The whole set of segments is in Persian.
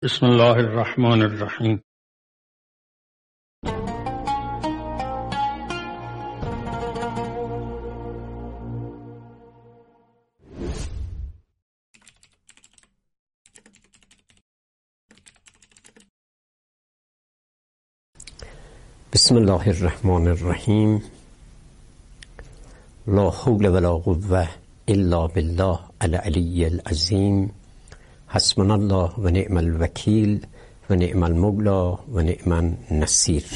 بسم الله الرحمن الرحیم. بسم الله الرحمن الرحیم. لا حول ولا قوة الا بالله العلی العظیم. حسبنا الله و نعم الوکیل و نعم المولا و نعم النصیر.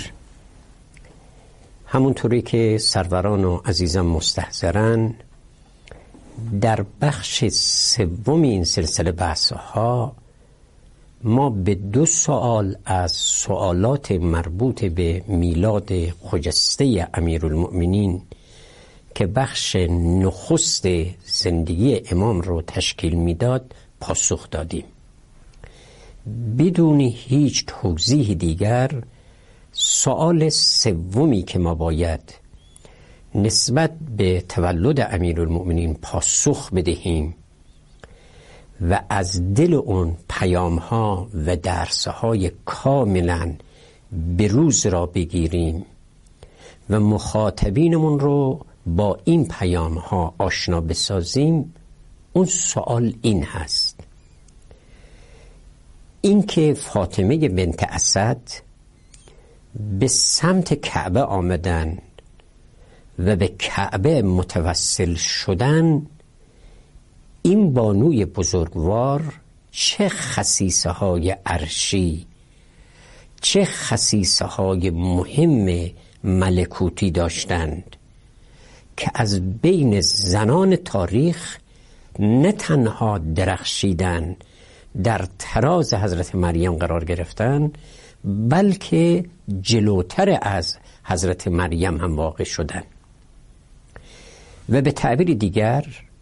همونطوری که سروران و عزیزان مستحضرن، در بخش سوم این سلسله بحث‌ها ما به 2 سوال از سوالات مربوط به میلاد خجسته امیرالمؤمنین که بخش نخست زندگی امام رو تشکیل میداد پاسخ دادیم. بدون هیچ توضیح دیگر، سوال سومی که ما باید نسبت به تولد امیرالمؤمنین پاسخ بدهیم و از دل اون پیام‌ها و درس‌های کاملاً بروز را بگیریم و مخاطبینمون رو با این پیام‌ها آشنا بسازیم، اون سوال این هست: این که فاطمه بنت اسد به سمت کعبه آمدن و به کعبه متوسل شدن، این بانوی بزرگوار چه خصیصه های عرشی، چه خصیصه های مهم ملکوتی داشتند که از بین زنان تاریخ نه تنها درخشیدن، در تراز حضرت مریم قرار گرفتن، بلکه جلوتر از حضرت مریم هم واقع شدن. و به تعبیر دیگر،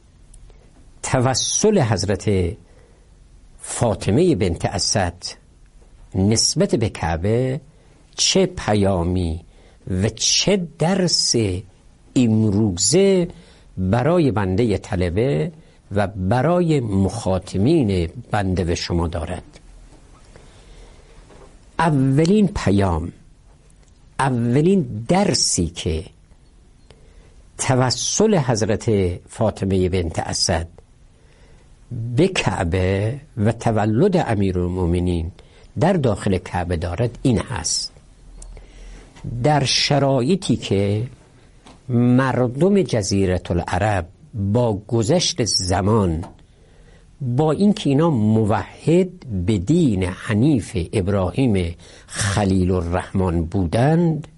توسل حضرت فاطمه بنت اسد نسبت به کعبه چه پیامی و چه درس امروزه برای بنده طلبه و برای مخاطبین بنده و شما دارد. اولین پیام، اولین درسی که توسل حضرت فاطمه بنت اسد به کعبه و تولد امیرالمؤمنین در داخل کعبه دارد این هست: در شرایطی که مردم جزیره العرب با گذشت زمان، با اینکه اینا موحد به دین حنیف ابراهیم خلیل الرحمن بودند،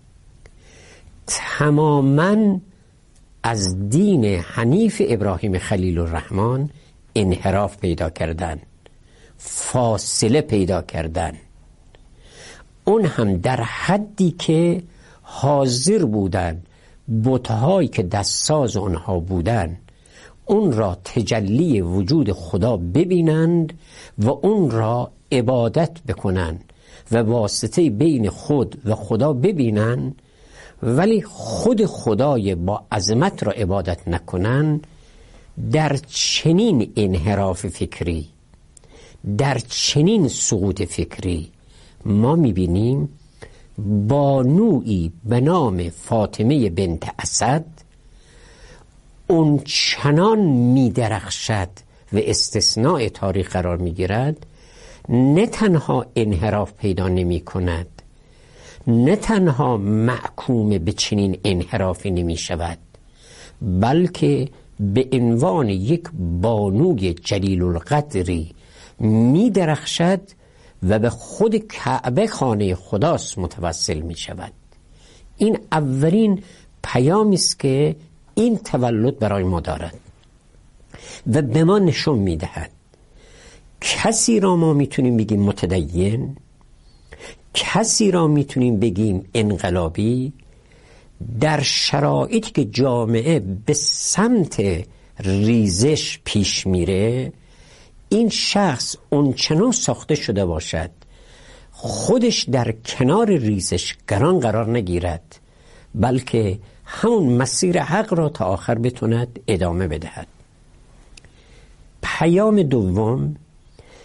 تماماً از دین حنیف ابراهیم خلیل الرحمن انحراف پیدا کردن، فاصله پیدا کردن. اون هم در حدی که حاضر بودن بت‌هایی که دستساز اونها بودن اون را تجلی وجود خدا ببینند و اون را عبادت بکنند و واسطه بین خود و خدا ببینند، ولی خود خدای با عظمت را عبادت نکنند. در چنین انحراف فکری، در چنین سقوط فکری، ما میبینیم بانویی به نام فاطمه بنت اسد اون چنان میدرخشد و استثناء تاریخ قرار میگیرد، نه تنها انحراف پیدا نمی کند، نه تنها محکوم به چنین انحرافی نمی شود، بلکه به عنوان یک بانوی جلیل القدری می درخشد و به خود کعبه خانه خداست متوسل می شود. این اولین پیامی است که این تولد برای ما دارد و به ما نشون می دهد کسی را ما می تونیم بگیم متدین، کسی را می تونیم بگیم انقلابی، در شرایطی که جامعه به سمت ریزش پیش میره، این شخص اونچنان ساخته شده باشد خودش در کنار ریزشگران قرار نگیرد، بلکه همون مسیر حق را تا آخر بتوند ادامه بدهد. پیام دوم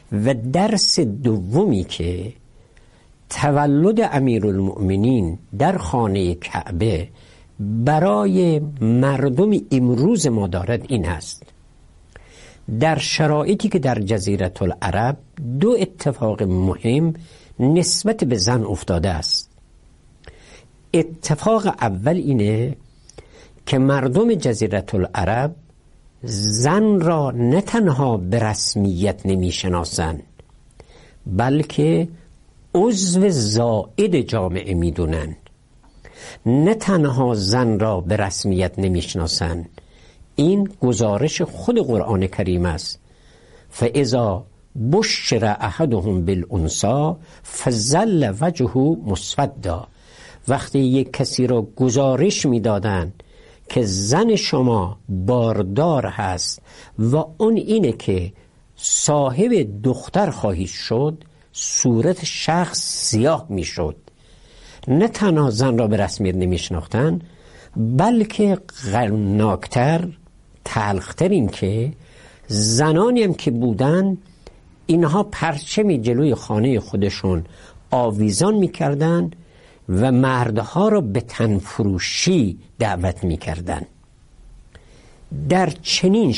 و درس دومی که تولد امیرالمؤمنین در خانه کعبه برای مردم امروز ما دارد این است: در شرایطی که در جزیره العرب دو اتفاق مهم نسبت به زن افتاده است. اتفاق اول اینه که مردم جزیره العرب زن را نه تنها به رسمیت نمی شناسند، بلکه عضو زائد جامعه می دونند. نه تنها زن را به رسمیت نمی شناسند، این گزارش خود قرآن کریم است: فاذا بشر احدهم بالانثی فظل وجهه مسودا. وقتی یک کسی را گزارش می دادند که زن شما باردار هست و اون اینه که صاحب دختر خواهید شد، صورت شخص سیاه می شد. نه تنها زن را به رسمیت نمی شناختن، بلکه غمناکتر، تلختر این که زنانی هم که بودن اینها پرچمی جلوی خانه خودشون آویزان می کردن و مردها را به تنفروشی دعوت می کردن. در چنین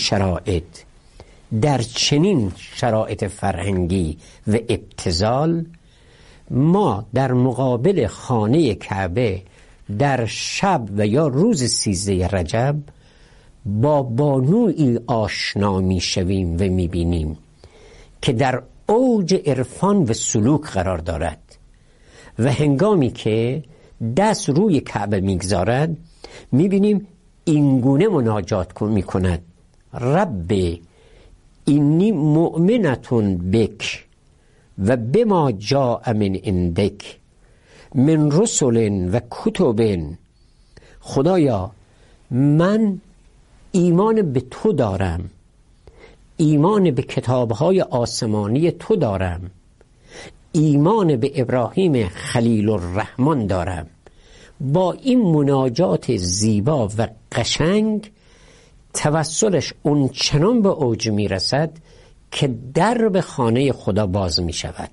شرایط فرهنگی و ابتذال، ما در مقابل خانه کعبه در شب و یا روز 13 رجب با بانویی آشنا می شویم و می بینیم که در اوج عرفان و سلوک قرار دارد و هنگامی که دست روی کعبه میگذارد میبینیم اینگونه مناجات میکند: رب اینی مؤمنتون بک و بما جاء من عندک من رسل و کتب. خدایا من ایمان به تو دارم، ایمان به کتابهای آسمانی تو دارم، ایمان به ابراهیم خلیل الرحمن دارم. با این مناجات زیبا و قشنگ توسلش اون چنان به اوج می رسد که درب خانه خدا باز می شود.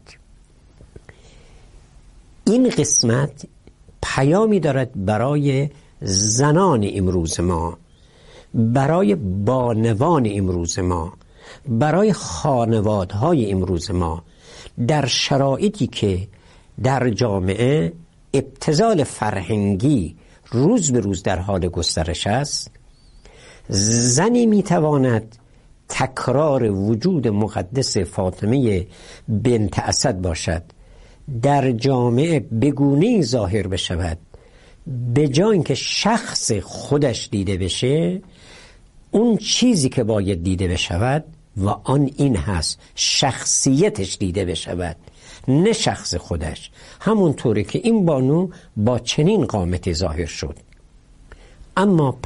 این قسمت پیامی دارد برای زنان امروز ما، برای بانوان امروز ما، برای خانوادهای امروز ما. در شرایطی که در جامعه ابتذال فرهنگی روز به روز در حال گسترش است، زنی میتواند تکرار وجود مقدس فاطمه بنت اسد باشد، در جامعه بگونه‌ای ظاهر بشود، به جای اینکه شخص خودش دیده بشه، اون چیزی که باید دیده بشود و آن این هست شخصیتش دیده بشود، نه شخص خودش. همونطوری که این بانو با چنین قامتی ظاهر شد. اما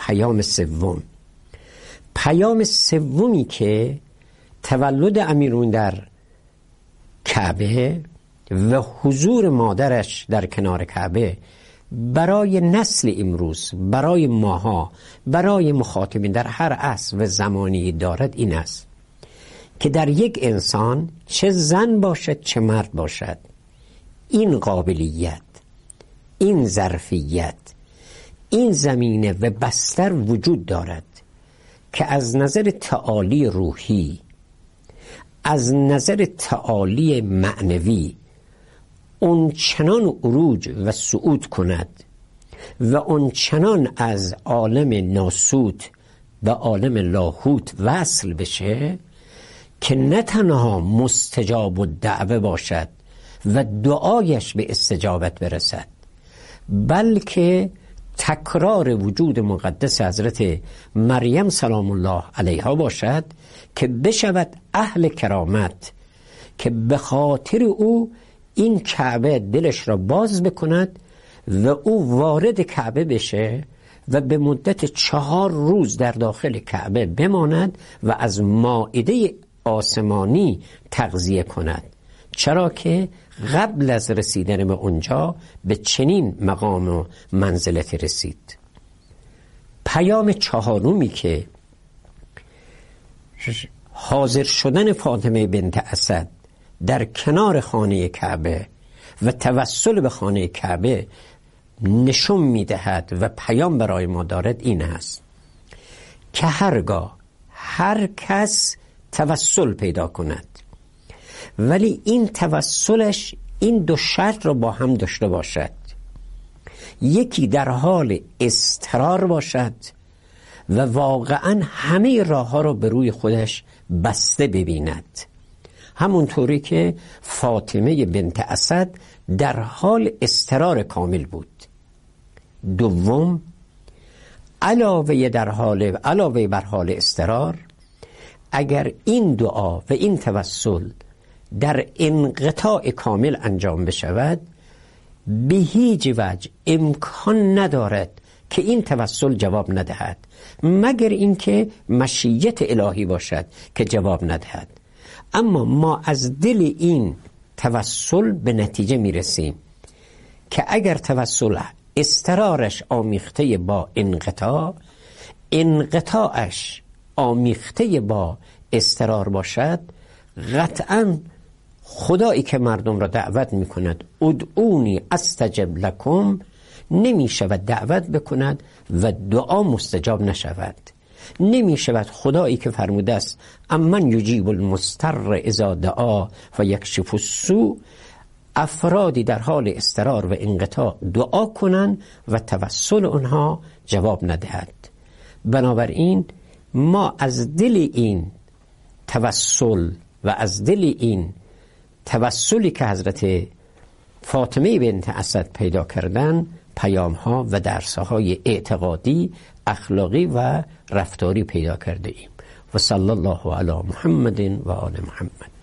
پیام سومی که تولد امیرون در کعبه و حضور مادرش در کنار کعبه برای نسل امروز، برای ماها، برای مخاطبین در هر عصر و زمانی دارد این است که در یک انسان، چه زن باشد چه مرد باشد، این قابلیت، این ظرفیت، این زمینه و بستر وجود دارد که از نظر تعالی روحی، از نظر تعالی معنوی اون چنان عروج و صعود کند و اون چنان از عالم ناسوت به عالم لاهوت وصل بشه که نه تنها مستجاب الدعوه باشد و دعایش به استجابت برسد، بلکه تکرار وجود مقدس حضرت مریم سلام الله علیها باشد که بشود اهل کرامت، که به خاطر او این کعبه دلش را باز بکند و او وارد کعبه بشه و به مدت 4 روز در داخل کعبه بماند و از مائده آسمانی تغذیه کند. چرا که قبل از رسیدن به اونجا به چنین مقام و منزلت رسید. پیام چهارمی که حاضر شدن فاطمه بنت اسد در کنار خانه کعبه و توسل به خانه کعبه نشون میدهد و پیام برای ما دارد این است که هرگاه هر کس توسل پیدا کند ولی این توسلش این دو شرط را با هم داشته باشد، یکی در حال اضطرار باشد و واقعا همه راه ها را به روی خودش بسته ببیند، همونطوری که فاطمه بنت اسد در حال اضطرار کامل بود. دوم، علاوه بر حال اضطرار، اگر این دعا و این توسل در انقطاع کامل انجام بشود، به هیچ وجه امکان ندارد که این توسل جواب ندهد، مگر اینکه مشیت الهی باشد که جواب ندهد. اما ما از دل این توسل به نتیجه میرسیم که اگر توسل اضطرارش آمیخته با انقطاعش آمیخته با اضطرار باشد، قطعاً خدایی که مردم را دعوت می کند ادعونی استجب لکم نمی شود دعوت بکند و دعا مستجاب نشود. نمی شود خدایی که فرموده است امن یجیب المضطر اذا دعا و یکشف السوء افرادی در حال اضطرار و انقطاع دعا کنند و توسل آنها جواب ندهد. بنابراین ما از دل این توسل و از دل این توسلی که حضرت فاطمه بنت اسد پیدا کردن پیام ها و درس های اعتقادی، اخلاقی و رفتاری پیدا کرده ایم. و صلی الله علی محمد و آل محمد.